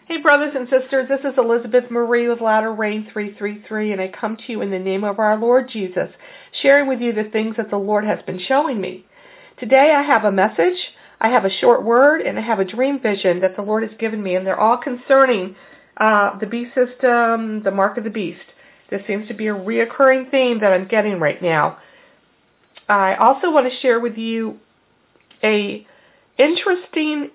Hey, brothers and sisters, this is Elizabeth Marie with Latter Rain 333, and I come to you in the name of our Lord Jesus, sharing with you the things that the Lord has been showing me. Today I have a message, I have a short word, and I have a dream vision that the Lord has given me, and they're all concerning the beast system, the mark of the beast. This seems to be a reoccurring theme that I'm getting right now. I also want to share with you a interesting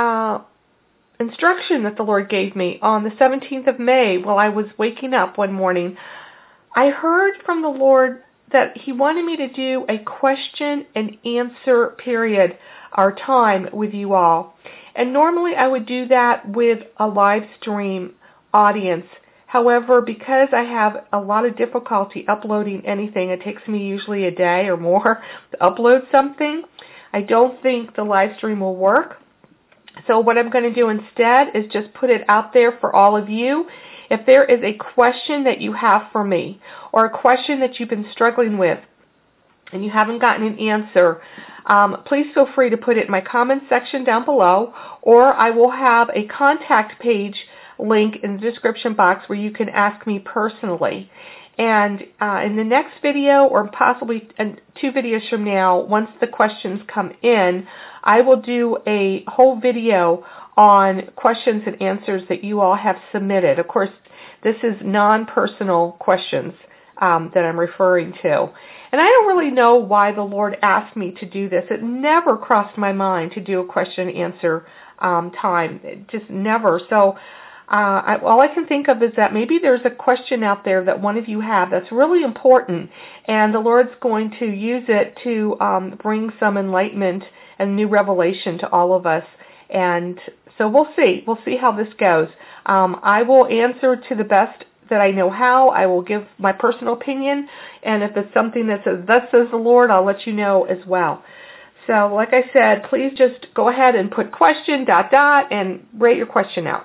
instruction that the Lord gave me on the 17th of May while I was waking up one morning. I heard from the Lord that He wanted me to do a question and answer period, our time with you all. And normally I would do that with a live stream audience. However, because I have a lot of difficulty uploading anything, it takes me usually a day or more to upload something, I don't think the live stream will work. So what I'm going to do instead is just put it out there for all of you. If there is a question that you have for me, or a question that you've been struggling with and you haven't gotten an answer, please feel free to put it in my comments section down below, or I will have a contact page link in the description box where you can ask me personally. And in the next video, or possibly 2 videos from now, once the questions come in, I will do a whole video on questions and answers that you all have submitted. Of course, this is non-personal questions that I'm referring to. And I don't really know why the Lord asked me to do this. It never crossed my mind to do a question and answer time. It just never. So all I can think of is that maybe there's a question out there that one of you have that's really important, and the Lord's going to use it to bring some enlightenment and new revelation to all of us. And so we'll see. We'll see how this goes. I will answer to the best that I know how. I will give my personal opinion, and if it's something that says, "Thus says the Lord," I'll let you know as well. So like I said, please just go ahead and put question ... and write your question out.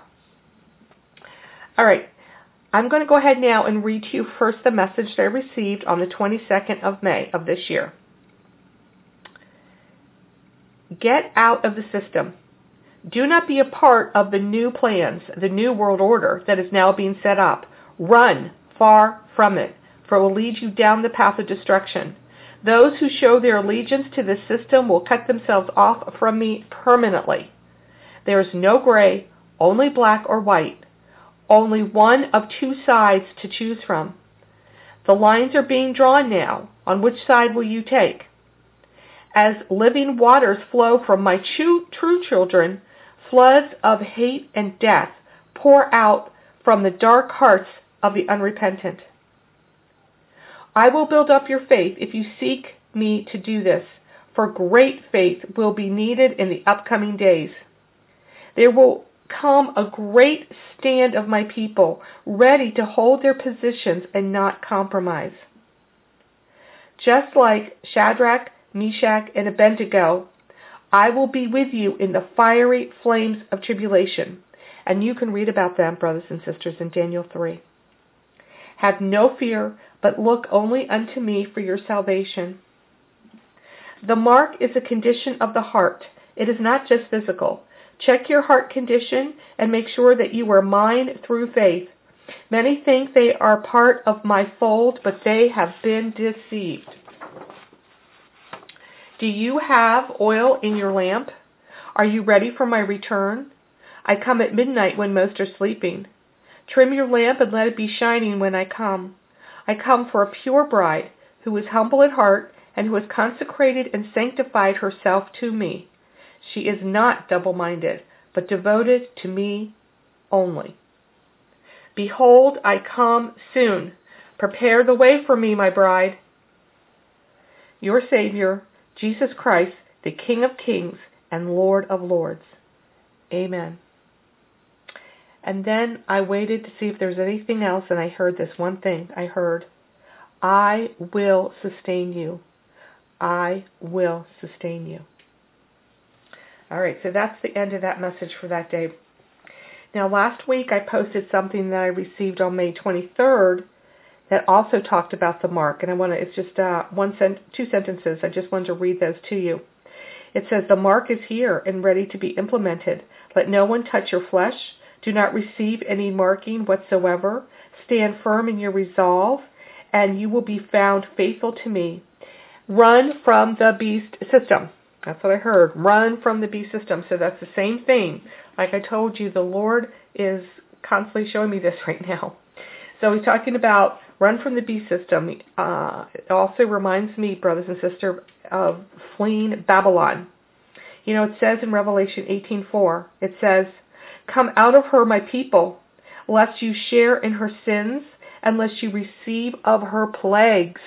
All right, I'm going to go ahead now and read to you first the message that I received on the 22nd of May of this year. Get out of the system. Do not be a part of the new plans, the new world order that is now being set up. Run far from it, for it will lead you down the path of destruction. Those who show their allegiance to this system will cut themselves off from me permanently. There is no gray, only black or white. Only one of 2 sides to choose from. The lines are being drawn now. On which side will you take? As living waters flow from my true children, floods of hate and death pour out from the dark hearts of the unrepentant. I will build up your faith if you seek me to do this, for great faith will be needed in the upcoming days. There will come a great stand of my people, ready to hold their positions and not compromise. Just like Shadrach, Meshach, and Abednego, I will be with you in the fiery flames of tribulation. And you can read about them, brothers and sisters, in Daniel 3. Have no fear, but look only unto me for your salvation. The mark is a condition of the heart. It is not just physical. Check your heart condition and make sure that you are mine through faith. Many think they are part of my fold, but they have been deceived. Do you have oil in your lamp? Are you ready for my return? I come at midnight when most are sleeping. Trim your lamp and let it be shining when I come. I come for a pure bride who is humble at heart and who has consecrated and sanctified herself to me. She is not double-minded, but devoted to me only. Behold, I come soon. Prepare the way for me, my bride. Your Savior, Jesus Christ, the King of Kings and Lord of Lords. Amen. And then I waited to see if there was anything else, and I heard this one thing. I heard, I will sustain you. I will sustain you. All right, so that's the end of that message for that day. Now, last week I posted something that I received on May 23rd that also talked about the mark, and it's just 2 sentences. I just wanted to read those to you. It says, the mark is here and ready to be implemented. Let no one touch your flesh. Do not receive any marking whatsoever. Stand firm in your resolve, and you will be found faithful to me. Run from the beast system. That's what I heard. Run from the beast system. So that's the same thing. Like I told you, the Lord is constantly showing me this right now. So he's talking about run from the beast system. It also reminds me, brothers and sisters, of fleeing Babylon. You know, it says in Revelation 18:4, it says, "Come out of her, my people, lest you share in her sins, and lest you receive of her plagues."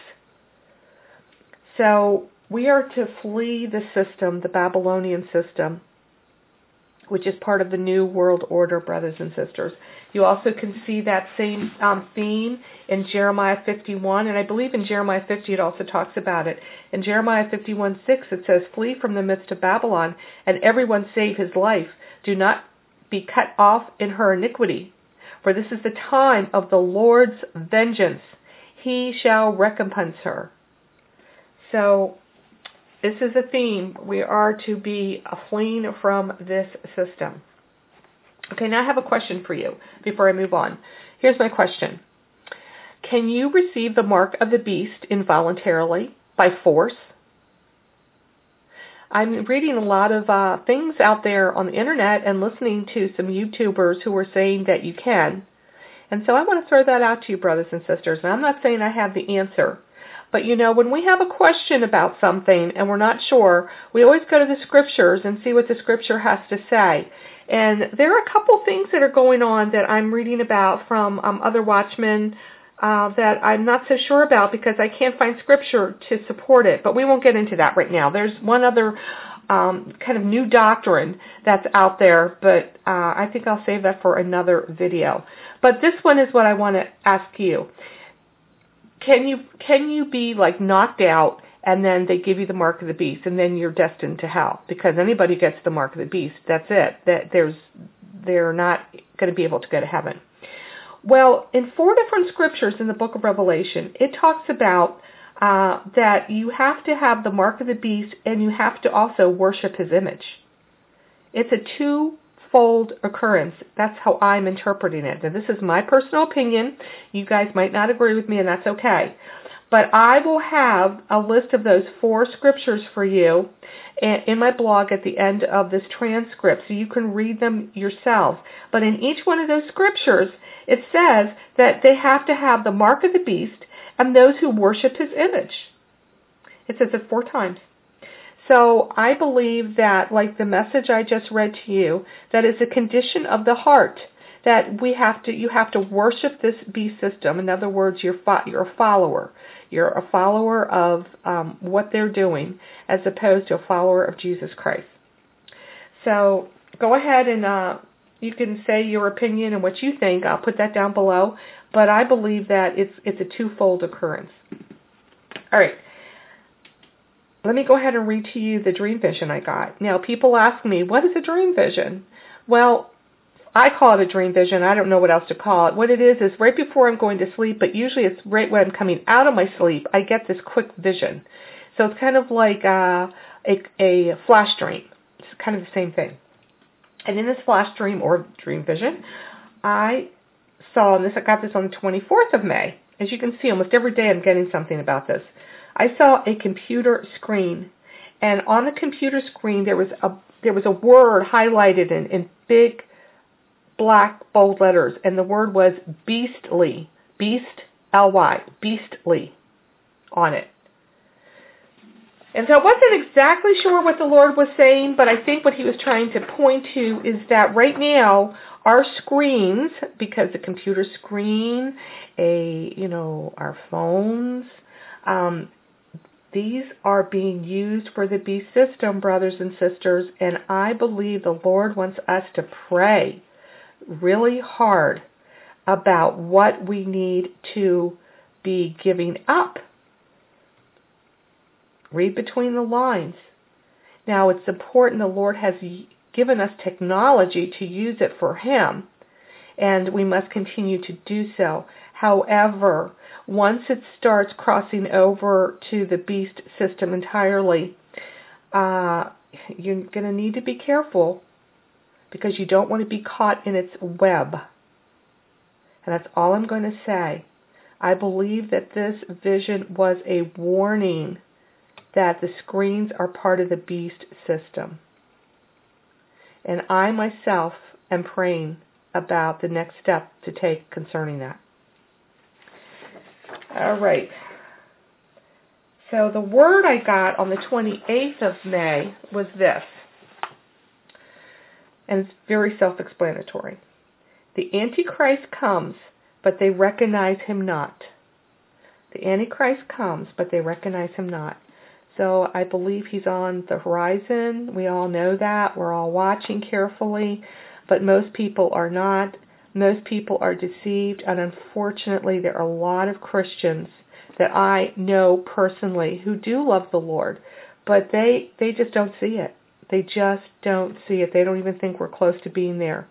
So we are to flee the system, the Babylonian system, which is part of the New World Order, brothers and sisters. You also can see that same theme in Jeremiah 51, and I believe in Jeremiah 50 it also talks about it. In Jeremiah 51:6 it says, "Flee from the midst of Babylon, and everyone save his life. Do not be cut off in her iniquity, for this is the time of the Lord's vengeance. He shall recompense her." So this is a theme. We are to be fleeing from this system. Okay, now I have a question for you before I move on. Here's my question. Can you receive the mark of the beast involuntarily, by force? I'm reading a lot of things out there on the internet and listening to some YouTubers who are saying that you can. And so I want to throw that out to you, brothers and sisters. And I'm not saying I have the answer. But, you know, when we have a question about something and we're not sure, we always go to the scriptures and see what the scripture has to say. And there are a couple things that are going on that I'm reading about from other watchmen that I'm not so sure about because I can't find scripture to support it. But we won't get into that right now. There's one other kind of new doctrine that's out there, but I think I'll save that for another video. But this one is what I want to ask you. Can you be like knocked out and then they give you the mark of the beast and then you're destined to hell? Because anybody gets the mark of the beast, that's it. They're not going to be able to go to heaven. Well, in 4 different scriptures in the book of Revelation, it talks about that you have to have the mark of the beast and you have to also worship his image. It's a twofold occurrence. That's how I'm interpreting it. Now, this is my personal opinion. You guys might not agree with me, and that's okay. But I will have a list of those 4 scriptures for you in my blog at the end of this transcript, so you can read them yourself. But in each one of those scriptures, it says that they have to have the mark of the beast and those who worship his image. It says it 4 times. So I believe that, like the message I just read to you, that is a condition of the heart, that you have to worship this beast system. In other words, you're a follower. You're a follower of what they're doing as opposed to a follower of Jesus Christ. So go ahead and you can say your opinion and what you think. I'll put that down below. But I believe that it's a twofold occurrence. All right. Let me go ahead and read to you the dream vision I got. Now, people ask me, what is a dream vision? Well, I call it a dream vision. I don't know what else to call it. What it is right before I'm going to sleep, but usually it's right when I'm coming out of my sleep, I get this quick vision. So it's kind of like a flash dream. It's kind of the same thing. And in this flash dream or dream vision, I got this on the 24th of May. As you can see, almost every day I'm getting something about this. I saw a computer screen, and on the computer screen there was a word highlighted in big black bold letters, and the word was beastly, beast, L-Y, beastly, on it. And so I wasn't exactly sure what the Lord was saying, but I think what he was trying to point to is that right now our screens, because the computer screen, our phones, these are being used for the beast system, brothers and sisters, and I believe the Lord wants us to pray really hard about what we need to be giving up. Read between the lines. Now, it's important the Lord has given us technology to use it for him, and we must continue to do so. However, once it starts crossing over to the beast system entirely, you're going to need to be careful because you don't want to be caught in its web. And that's all I'm going to say. I believe that this vision was a warning that the screens are part of the beast system. And I myself am praying about the next step to take concerning that. All right. So the word I got on the 28th of May was this. And it's very self-explanatory. The Antichrist comes, but they recognize him not. The Antichrist comes, but they recognize him not. So I believe he's on the horizon. We all know that. We're all watching carefully, but most people are not. Most people are deceived, and unfortunately there are a lot of Christians that I know personally who do love the Lord, but they just don't see it. They just don't see it. They don't even think we're close to being there.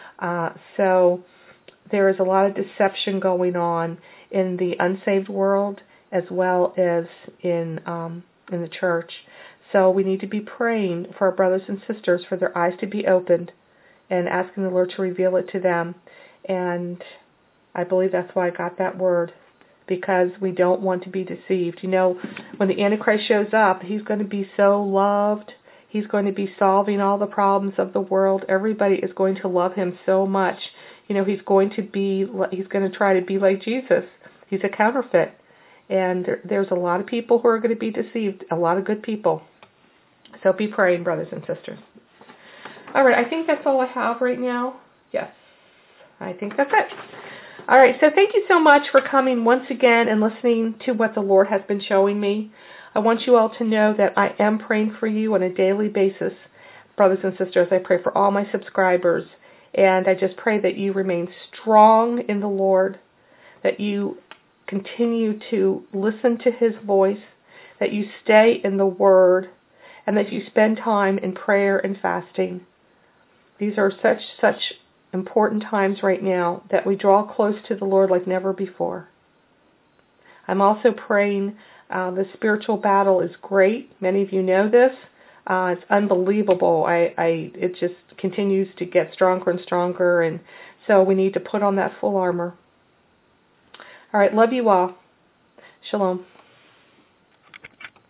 So there is a lot of deception going on in the unsaved world as well as in the church. So we need to be praying for our brothers and sisters for their eyes to be opened and asking the Lord to reveal it to them. And I believe that's why I got that word, because we don't want to be deceived. You know, when the Antichrist shows up, he's going to be so loved. He's going to be solving all the problems of the world. Everybody is going to love him so much. You know, he's going to try to be like Jesus. He's a counterfeit. And there's a lot of people who are going to be deceived, a lot of good people. So be praying, brothers and sisters. All right, I think that's all I have right now. Yes, I think that's it. All right, so thank you so much for coming once again and listening to what the Lord has been showing me. I want you all to know that I am praying for you on a daily basis, brothers and sisters. I pray for all my subscribers, and I just pray that you remain strong in the Lord, that you continue to listen to his voice, that you stay in the Word, and that you spend time in prayer and fasting. These are such important times right now that we draw close to the Lord like never before. I'm also praying. The spiritual battle is great. Many of you know this. It's unbelievable. It just continues to get stronger and stronger, and so we need to put on that full armor. All right, love you all. Shalom.